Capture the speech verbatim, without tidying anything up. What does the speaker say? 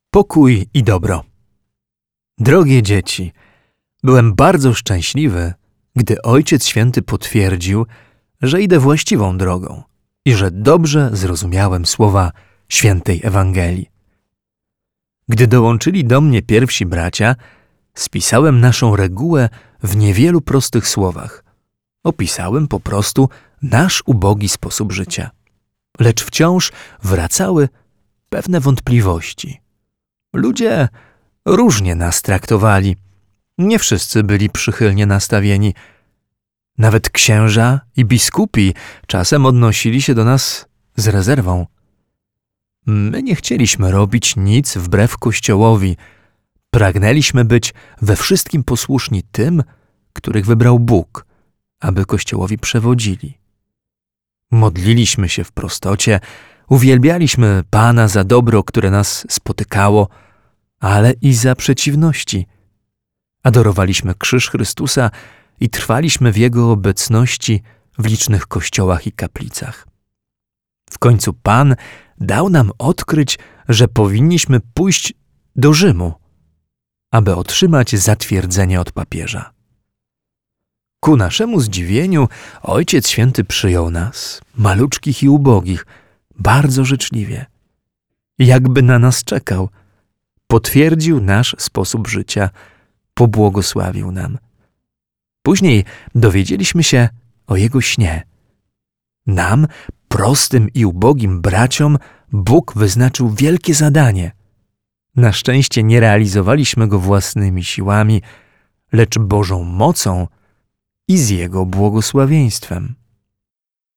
Pokój i dobro. Drogie dzieci, byłem bardzo szczęśliwy, gdy Ojciec Święty potwierdził, że idę właściwą drogą i że dobrze zrozumiałem słowa Świętej Ewangelii. Gdy dołączyli do mnie pierwsi bracia, spisałem naszą regułę w niewielu prostych słowach. Opisałem po prostu nasz ubogi sposób życia. Lecz wciąż wracały pewne wątpliwości. Ludzie różnie nas traktowali. Nie wszyscy byli przychylnie nastawieni. Nawet księża i biskupi czasem odnosili się do nas z rezerwą. My nie chcieliśmy robić nic wbrew Kościołowi. Pragnęliśmy być we wszystkim posłuszni tym, których wybrał Bóg, aby Kościołowi przewodzili. Modliliśmy się w prostocie, uwielbialiśmy Pana za dobro, które nas spotykało, ale i za przeciwności. Adorowaliśmy krzyż Chrystusa i trwaliśmy w Jego obecności w licznych kościołach i kaplicach. W końcu Pan dał nam odkryć, że powinniśmy pójść do Rzymu, aby otrzymać zatwierdzenie od papieża. Ku naszemu zdziwieniu Ojciec Święty przyjął nas, maluczkich i ubogich, bardzo życzliwie. Jakby na nas czekał. Potwierdził nasz sposób życia, pobłogosławił nam. Później dowiedzieliśmy się o Jego śnie. Nam, prostym i ubogim braciom, Bóg wyznaczył wielkie zadanie. Na szczęście nie realizowaliśmy go własnymi siłami, lecz Bożą mocą i z Jego błogosławieństwem.